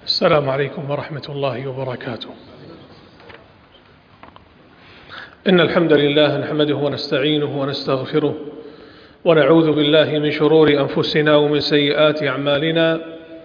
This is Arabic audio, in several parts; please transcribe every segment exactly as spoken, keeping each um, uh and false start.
السلام عليكم ورحمة الله وبركاته. إن الحمد لله نحمده ونستعينه ونستغفره ونعوذ بالله من شرور أنفسنا ومن سيئات أعمالنا،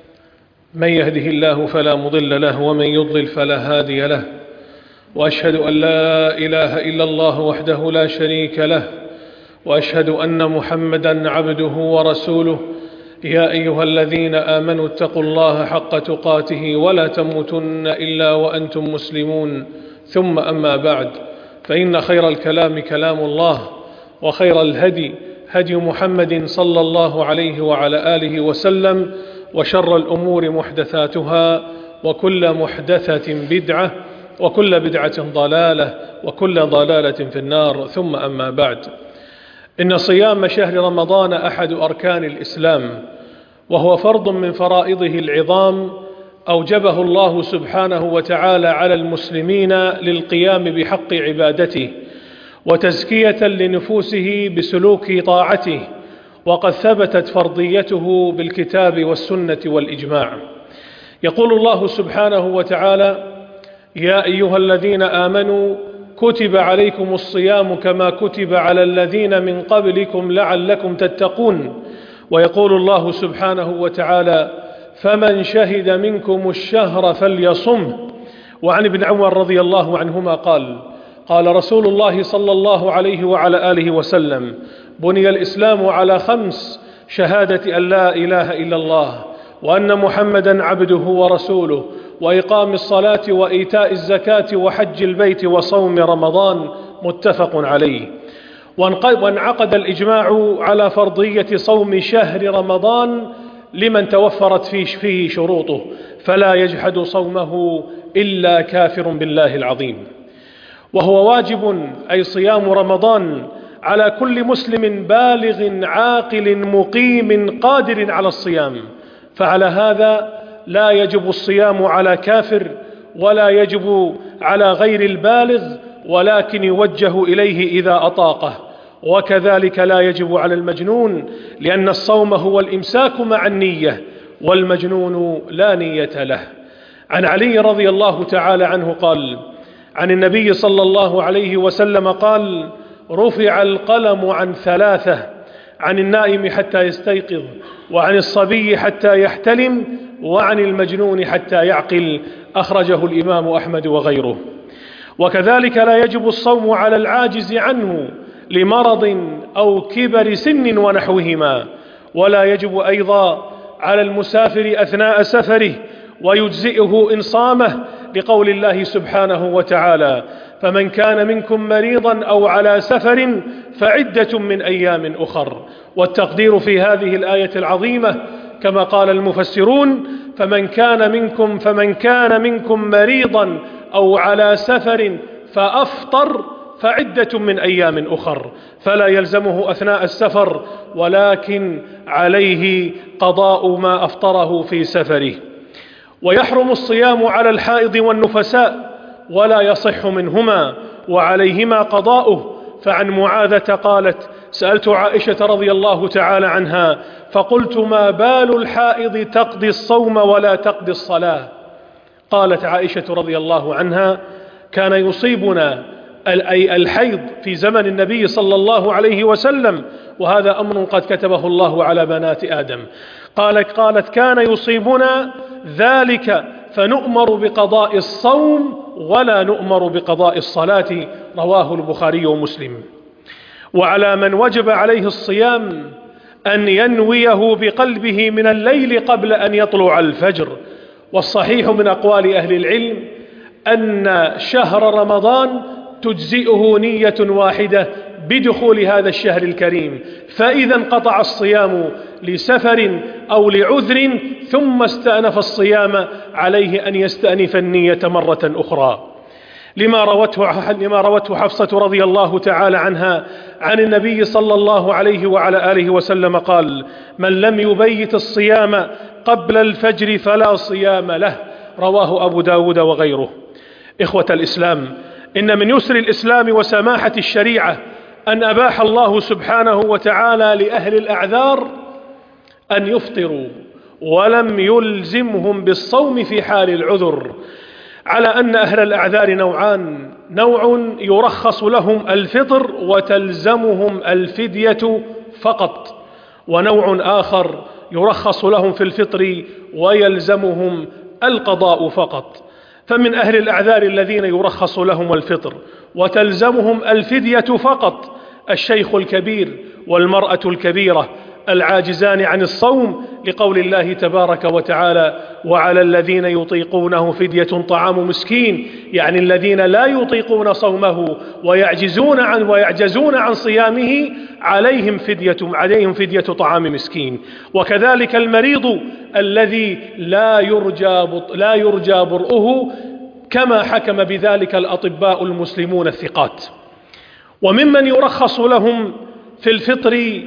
من يهده الله فلا مضل له ومن يضلل فلا هادي له، وأشهد أن لا إله إلا الله وحده لا شريك له، وأشهد أن محمدا عبده ورسوله. يا أيها الذين آمنوا اتقوا الله حق تقاته ولا تموتن إلا وأنتم مسلمون. ثم أما بعد، فإن خير الكلام كلام الله، وخير الهدي هدي محمد صلى الله عليه وعلى آله وسلم، وشر الأمور محدثاتها، وكل محدثة بدعة، وكل بدعة ضلالة، وكل ضلالة في النار. ثم أما بعد، إن صيام شهر رمضان أحد أركان الإسلام، وهو فرض من فرائضه العظام أوجبه الله سبحانه وتعالى على المسلمين للقيام بحق عبادته وتزكية لنفوسه بسلوك طاعته، وقد ثبتت فرضيته بالكتاب والسنة والإجماع. يقول الله سبحانه وتعالى: يا أيها الذين آمنوا كتب عليكم الصيام كما كتب على الذين من قبلكم لعلكم تتقون. ويقول الله سبحانه وتعالى: فمن شهد منكم الشهر فليصمه. وعن ابن عمر رضي الله عنهما قال: قال رسول الله صلى الله عليه وعلى آله وسلم: بني الإسلام على خمس: شهادة أن لا إله إلا الله، وأن محمدا عبده ورسوله، وإقام الصلاة، وإيتاء الزكاة، وحج البيت، وصوم رمضان. متفق عليه. وانعقد الإجماع على فرضية صوم شهر رمضان لمن توفرت فيه شروطه، فلا يجحد صومه إلا كافر بالله العظيم. وهو واجب، أي صيام رمضان، على كل مسلم بالغ عاقل مقيم قادر على الصيام، فعلى هذا لا يجب الصيام على كافر، ولا يجب على غير البالغ، ولكن يوجه إليه إذا أطاقه. وكذلك لا يجب على المجنون، لأن الصوم هو الإمساك مع النية، والمجنون لا نية له. عن علي رضي الله تعالى عنه قال: عن النبي صلى الله عليه وسلم قال: رفع القلم عن ثلاثة: عن النائم حتى يستيقظ، وعن الصبي حتى يحتلم، وعن المجنون حتى يعقل. أخرجه الإمام أحمد وغيره. وكذلك لا يجب الصوم على العاجز عنه لمرض أو كبر سن ونحوهما، ولا يجب أيضا على المسافر أثناء سفره، ويجزئه إن صامه، لقول الله سبحانه وتعالى: فمن كان منكم مريضا أو على سفر فعدة من أيام أخر. والتقدير في هذه الآية العظيمة كما قال المفسرون: فمن كان منكم فمن كان منكم مريضا أو على سفر فأفطر فعدة من أيام أخر، فلا يلزمه أثناء السفر، ولكن عليه قضاء ما أفطره في سفره. ويحرم الصيام على الحائض والنفساء، ولا يصح منهما، وعليهما قضاؤه. فعن معاذة قالت: سألت عائشة رضي الله تعالى عنها فقلت: ما بال الحائض تقضي الصوم ولا تقضي الصلاة؟ قالت عائشة رضي الله عنها: كان يصيبنا أي الحيض في زمن النبي صلى الله عليه وسلم، وهذا أمر قد كتبه الله على بنات آدم. قالت قالت كان يصيبنا ذلك فنؤمر بقضاء الصوم ولا نؤمر بقضاء الصلاة. رواه البخاري ومسلم. وعلى من وجب عليه الصيام أن ينويه بقلبه من الليل قبل أن يطلع الفجر. والصحيح من أقوال أهل العلم أن شهر رمضان تجزئه نية واحدة بدخول هذا الشهر الكريم، فإذا انقطع الصيام لسفر أو لعذر ثم استأنف الصيام عليه أن يستأنف النية مرة أخرى، لما روته, لما روته حفصة رضي الله تعالى عنها عن النبي صلى الله عليه وعلى آله وسلم قال: من لم يبيت الصيام قبل الفجر فلا صيام له. رواه أبو داود وغيره. إخوة الإسلام، إن من يسر الإسلام وسماحة الشريعة أن أباح الله سبحانه وتعالى لأهل الأعذار أن يفطروا ولم يلزمهم بالصوم في حال العذر، على أن أهل الأعذار نوعان: نوع يرخص لهم الفطر وتلزمهم الفدية فقط، ونوع آخر يرخص لهم في الفطر ويلزمهم القضاء فقط. فمن أهل الأعذار الذين يرخص لهم الفطر وتلزمهم الفدية فقط الشيخ الكبير والمرأة الكبيرة العاجزان عن الصوم، لقول الله تبارك وتعالى: وعلى الذين يطيقونه فدية طعام مسكين، يعني الذين لا يطيقون صومه ويعجزون عن ويعجزون عن صيامه عليهم فدية عليهم فدية طعام مسكين. وكذلك المريض الذي لا يرجى لا يرجى برؤه، كما حكم بذلك الأطباء المسلمون الثقات. وممن يرخص لهم في الفطر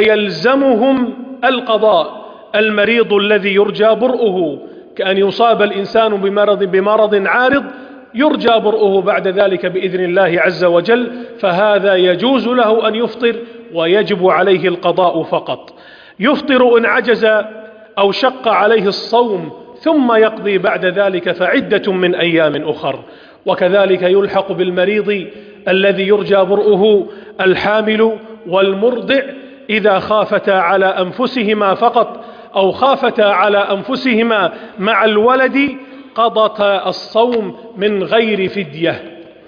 ويلزمهم القضاء المريض الذي يرجى برؤه، كأن يصاب الإنسان بمرض بمرض عارض يرجى برؤه بعد ذلك بإذن الله عز وجل، فهذا يجوز له أن يفطر ويجب عليه القضاء فقط. يفطر إن عجز أو شق عليه الصوم ثم يقضي بعد ذلك فعدة من أيام أخر. وكذلك يلحق بالمريض الذي يرجى برؤه الحامل والمرضع إذا خافتا على أنفسهما فقط أو خافتا على أنفسهما مع الولد قضتا الصوم من غير فدية،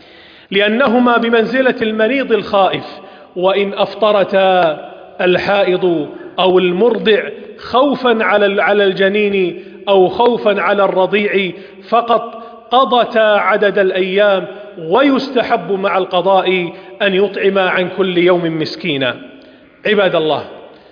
لأنهما بمنزلة المريض الخائف، وإن أفطرتا الحائض أو المرضع خوفا على الجنين أو خوفا على الرضيع فقط قضتا عدد الأيام، ويستحب مع القضاء أن يطعما عن كل يوم مسكينا. عباد الله،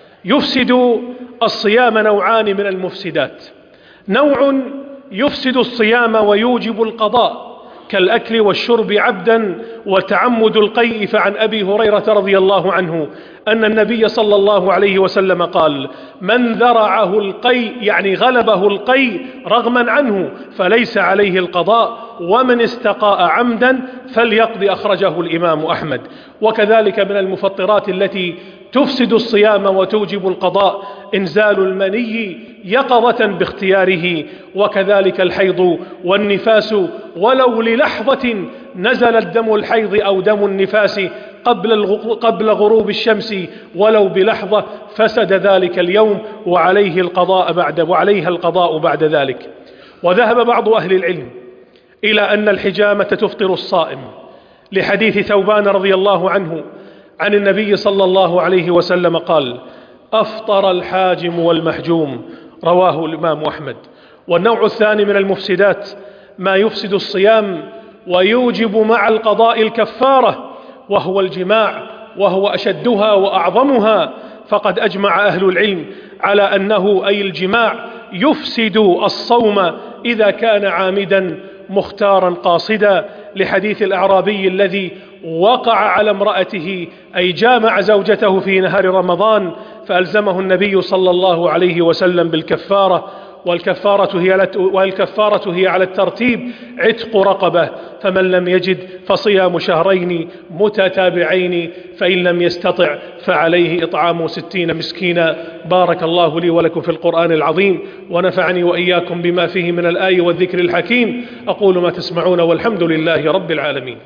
يفسد الصيام نوعان من المفسدات: نوع يفسد الصيام ويوجب القضاء كالأكل والشرب عبدا وتعمد القيء. فعن أبي هريرة رضي الله عنه أن النبي صلى الله عليه وسلم قال: من ذرعه القيء، يعني غلبه القيء رغما عنه، فليس عليه القضاء، ومن استقاء عمدا فليقضي. أخرجه الإمام أحمد. وكذلك من المفطرات التي تفسد الصيام وتوجب القضاء إنزال المني يقظة باختياره، وكذلك الحيض والنفاس، ولو للحظة نزل الدم الحيض أو دم النفاس قبل قبل غروب الشمس ولو بلحظة فسد ذلك اليوم، وعليه القضاء بعد وعليها القضاء بعد ذلك. وذهب بعض أهل العلم إلى أن الحجامة تفطر الصائم، لحديث ثوبان رضي الله عنه عن النبي صلى الله عليه وسلم قال: أفطر الحاجم والمحجوم. رواه الإمام أحمد. والنوع الثاني من المفسدات ما يفسد الصيام ويوجب مع القضاء الكفارة، وهو الجماع، وهو أشدها وأعظمها. فقد أجمع أهل العلم على أنه أي الجماع يفسد الصوم إذا كان عامدا مختارا قاصدا، لحديث الأعرابي الذي وقع على امرأته أي جامع زوجته في نهار رمضان فألزمه النبي صلى الله عليه وسلم بالكفارة، والكفارة هي والكفارة هي على الترتيب عتق رقبة، فمن لم يجد فصيام شهرين متتابعين، فإن لم يستطع فعليه إطعام ستين مسكينا. بارك الله لي ولكم في القرآن العظيم، ونفعني وإياكم بما فيه من الآي والذكر الحكيم. أقول ما تسمعون، والحمد لله رب العالمين.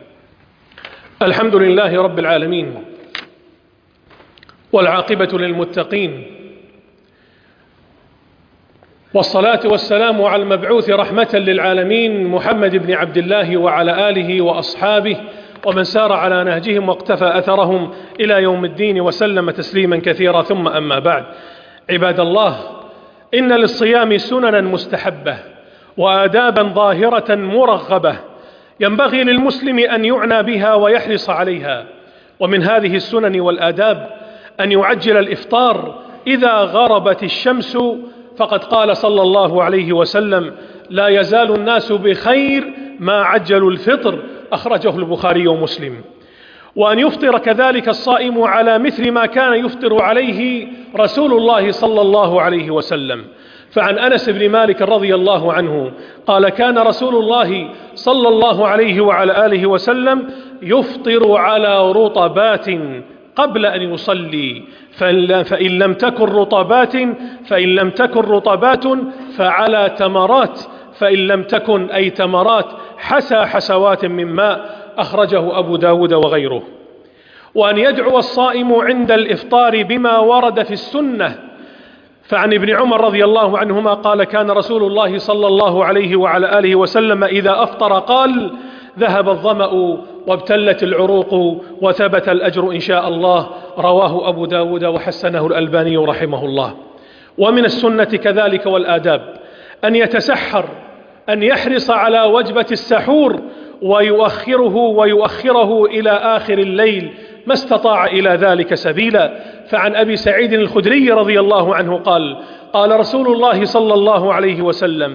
الحمد لله رب العالمين، والعاقبة للمتقين، والصلاة والسلام على المبعوث رحمة للعالمين محمد بن عبد الله وعلى آله وأصحابه ومن سار على نهجهم واقتفى أثرهم إلى يوم الدين وسلم تسليما كثيرا. ثم أما بعد، عباد الله، إن للصيام سننا مستحبة وآدابا ظاهرة مرغبة ينبغي للمسلم أن يعنى بها ويحرص عليها. ومن هذه السنن والآداب أن يعجل الإفطار إذا غربت الشمس، فقد قال صلى الله عليه وسلم: لا يزال الناس بخير ما عجلوا الفطر. أخرجه البخاري ومسلم. وأن يفطر كذلك الصائم على مثل ما كان يفطر عليه رسول الله صلى الله عليه وسلم. فعن أنس بن مالك رضي الله عنه قال: كان رسول الله صلى الله عليه وعلى آله وسلم يفطر على رطبات قبل أن يصلي، فإن لم تكن رطبات فإن لم تكن رطبات فعلى تمرات، فإن لم تكن أي تمرات حسى حسوات من ماء. أخرجه أبو داود وغيره. وأن يدعو الصائم عند الإفطار بما ورد في السنة، فعن ابن عمر رضي الله عنهما قال: كان رسول الله صلى الله عليه وعلى آله وسلم إذا أفطر قال: ذهب الظمأ وابتلت العروق وثبت الأجر إن شاء الله. رواه أبو داود وحسنه الألباني رحمه الله. ومن السنة كذلك والآداب أن يتسحر، أن يحرص على وجبة السحور ويؤخره ويؤخره إلى آخر الليل ما استطاع إلى ذلك سبيلا. فعن أبي سعيد الخدري رضي الله عنه قال: قال رسول الله صلى الله عليه وسلم: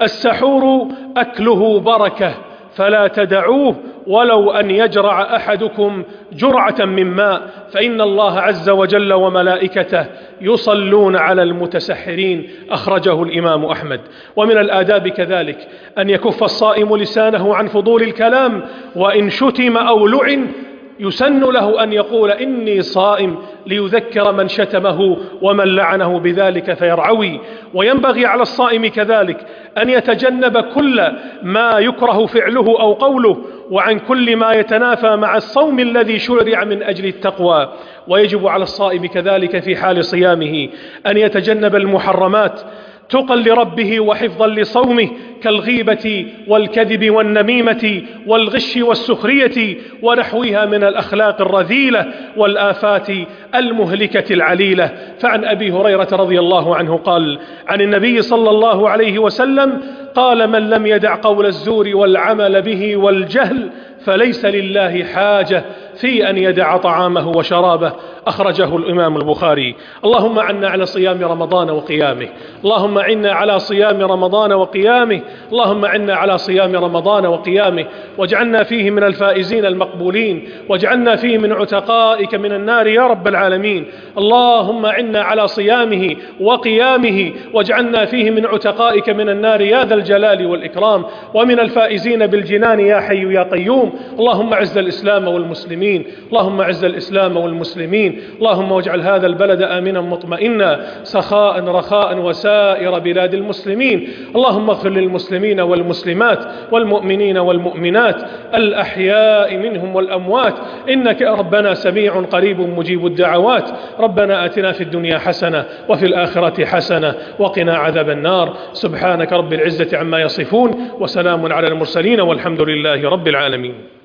السحور أكله بركة فلا تدعوه ولو أن يجرع أحدكم جرعة من ماء، فإن الله عز وجل وملائكته يصلون على المتسحرين. أخرجه الإمام أحمد. ومن الآداب كذلك أن يكف الصائم لسانه عن فضول الكلام، وإن شتم أو لعن يسن له أن يقول: إني صائم، ليذكر من شتمه ومن لعنه بذلك فيرعوي. وينبغي على الصائم كذلك أن يتجنب كل ما يكره فعله أو قوله، وعن كل ما يتنافى مع الصوم الذي شرع من أجل التقوى. ويجب على الصائم كذلك في حال صيامه أن يتجنب المحرمات تقى لربه وحفظا لصومه، كالغيبة والكذب والنميمة والغش والسخرية ونحوها من الأخلاق الرذيلة والآفات المهلكة العليلة. فعن أبي هريرة رضي الله عنه قال عن النبي صلى الله عليه وسلم قال: من لم يدع قول الزور والعمل به والجهل فليس لله حاجة في أن يدع طعامه وشرابه. أخرجه الإمام البخاري. اللهم عنا على صيام رمضان وقيامه، اللهم عنا على صيام رمضان وقيامه، اللهم عنا على صيام رمضان وقيامه، واجعلنا فيه من الفائزين المقبولين، واجعلنا فيه من عتقائك من النار يا رب العالمين. اللهم عنا على صيامه وقيامه، واجعلنا فيه من عتقائك من النار يا ذا الجلال والإكرام، ومن الفائزين بالجنان يا حي يا قيوم. اللهم عز الإسلام والمسلمين، اللهم عز الإسلام والمسلمين، اللهم واجعل هذا البلد آمنا مطمئنا سخاء رخاء وسائر بلاد المسلمين. اللهم اغفر للمسلمين والمسلمات والمؤمنين والمؤمنات الأحياء منهم والأموات، إنك ربنا سميع قريب مجيب الدعوات. ربنا آتنا في الدنيا حسنة وفي الآخرة حسنة وقنا عذاب النار. سبحانك رب العزة عما يصفون، وسلام على المرسلين، والحمد لله رب العالمين.